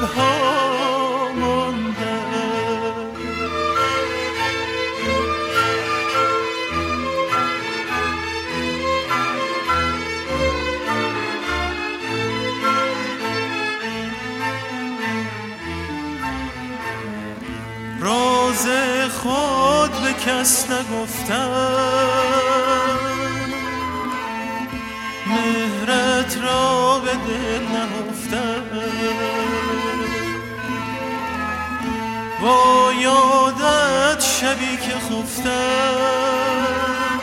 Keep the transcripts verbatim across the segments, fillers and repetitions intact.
لبها مانده. راز خود به کس نگفتم، مهرت را به دل نهفتم. با یادت شبی که خفتم،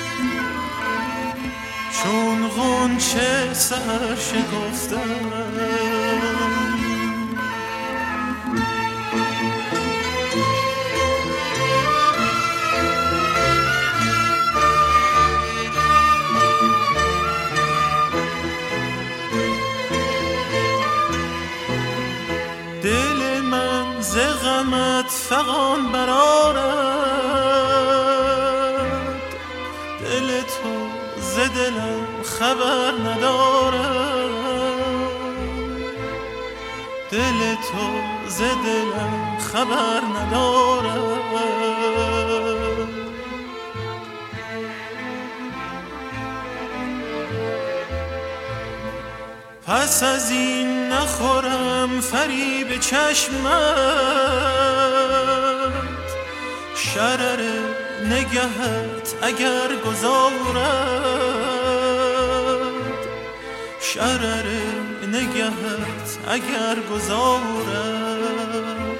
چون غنچه سحر شکفتم. دل من ز غمت فغان برآرد، دل تو ز دلم خبر ندارد، دل تو ز دلم خبر ندارد. پس از این نخورم فریب چشمت، شرر نگهت اگر گذارد، شرر نگهت اگر گذارد.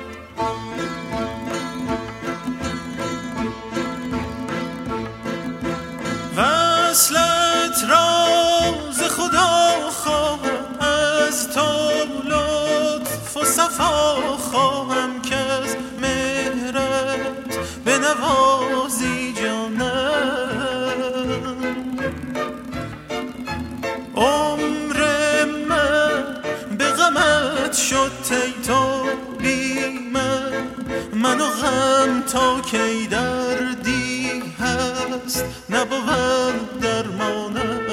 وصلت راز خدا خواهم، از تو لطف و صفا خواهم، که از مهرت به نوازی جانم. عمر من به غمت شد ای تو بی من، من و غم تا کی دردی هست نبود درمانم.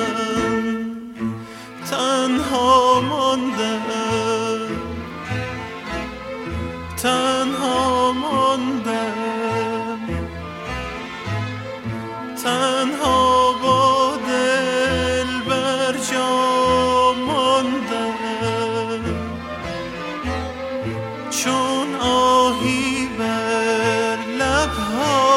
تنها ماندم، تنها ماندم، تنها با دل بر جا ماندم. چون آهی بر لبها